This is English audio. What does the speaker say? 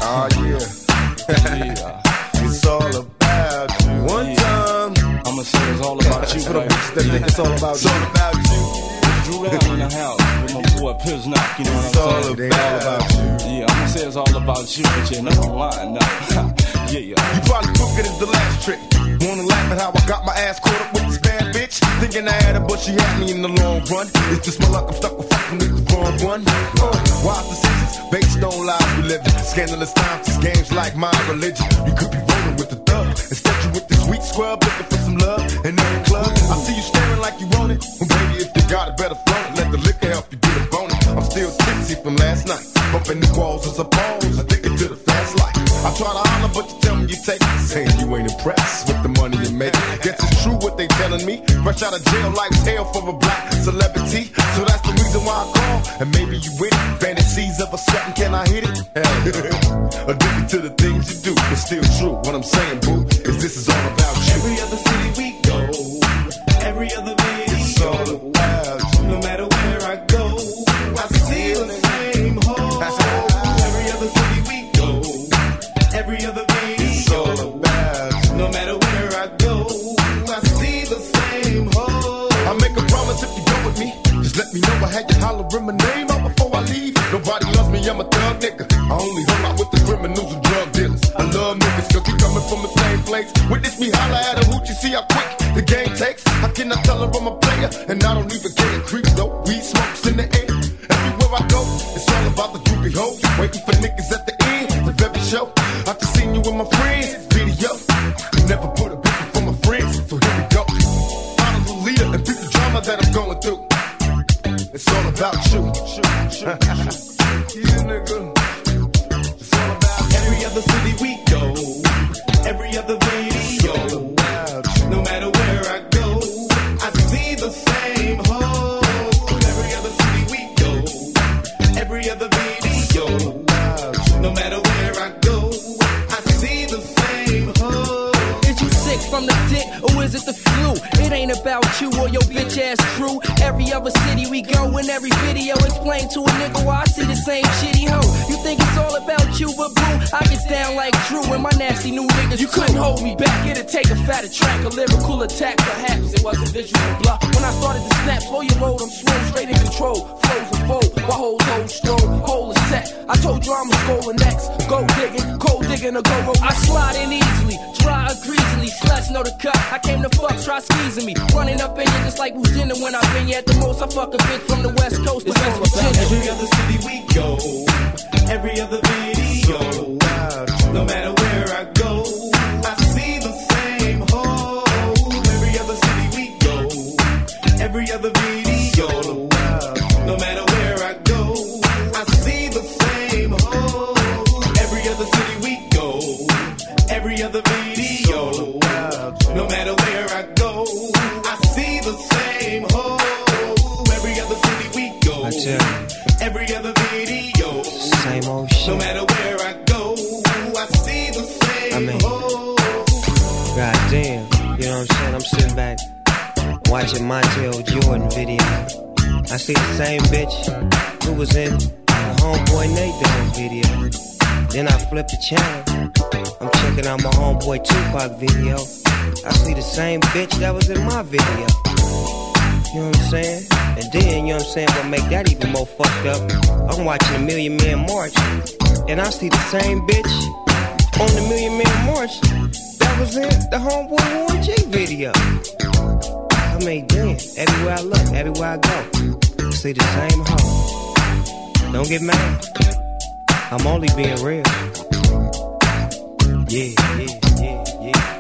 Oh, yeah. It's all about you. One time. I'ma say it's all about you. For the bitches that think it's all about you. It's all about you. Drew Down in the house with my boy Piznock, you know what I'm saying? It's all about you. Yeah, I'ma say it's all about you, but you're not lying now. Yeah. You probably took it as the last trick. Wanna laugh at how I got my ass caught up with this bad bitch? Thinking I had her, but she had me in the long run. It's just my luck, I'm stuck with fucking with the wrong one. Wise decisions, based on lies we live in. Scandalous times, it's games like my religion. You could be rolling with the thug. Instead you with the sweet scrub, looking for some love in every club. I see you staring like you want it. Well, baby, if you got it, better flown it. Let the liquor help you get a bonus. I'm still tipsy from last night. Bumping the walls as a pose. Addicted to the fast life. I try to holler, but you tell me you take it. Saying you ain't impressed with the money you make. Guess it's true what they telling me. Fresh out of jail, life's hell for a black celebrity. So that's the reason why I call. And maybe you with it. Fantasies of a certain, can I hit it? Hell, addicted to the things you do. It's still true. What I'm saying, boo, is this is all about you. Every other city we go, every other video, it's all about you. No matter where I go, I see the same hole. Every other city we go, every other video, it's all about you. No matter where I go, I see the same hole. I make a promise if you go with me, just let me know. I had you hollering my name out before I leave. Nobody loves me, I'm a thug nigga. I only hung out with the criminals and drug dealers. I love niggas cause we coming from the same place. Witness me holler at a hoot, you see how quick the game takes. How can I tell her I'm a player? And I don't even get it creeped though. Weed smokes in the air. Everywhere I go, it's all about the groupie hoes. Waiting for niggas at the end of every show. I just seen you with my friends, video. Never put a bitch for my friends, so here we go. I'm the leader and beat the drama that I'm going through. It's all about you. Yeah, nigga. It's all about you. Every other city we go, every other video, no matter where I go, I see the same hole. Every other city we go, every other video, no matter where I go, I see the same hole. Is you sick from the dick or is it the flu? It ain't about you or your bitch ass crew. Every other city we go, in every video explain to a nigga why I see the same shitty hoe. You think it's all about you, but boo, I get down like Drew and my nasty new niggas. You couldn't hold me back, it'd take a fatter track, a lyrical attack. Perhaps it wasn't visual bluff. When I started to snap, slow your load, I'm swim straight in control. Flows a fold, while hoes hold stroll, hole is set. I told you I'm a scorer next. Go digging, cold digging, or go roll. I slide in easily, dry or greasily. Sluts know the cut. I came to fuck, try squeezing me. Running up in you just like who's dinner when I've been you at the most. I fuck a bitch from the West Coast. It's all about every other city we go, every other video, no matter where I go, I see the same hole. Every other city we go, every other video, no matter where I go, I see the same hole. Every other city we go, every other video, no matter where I go, I see the same hole. Every other city we go, every other video, same old shit. No matter where I go, I see the same hole. God damn, you know what I'm saying? I'm sitting back watching Montel Jordan video. I see the same bitch who was in the Homeboy Nate Dogg video. Then I flip the channel. I'm checking out my Homeboy Tupac video. I see the same bitch that was in my video. You know what I'm saying? And then, you know what I'm saying, what make that even more fucked up, I'm watching the Million Man March, and I see the same bitch on the Million Man March that was in the Homeboy Warren G video. I mean, damn, everywhere I look, everywhere I go, I see the same hoe. Don't get mad, I'm only being real. Yeah.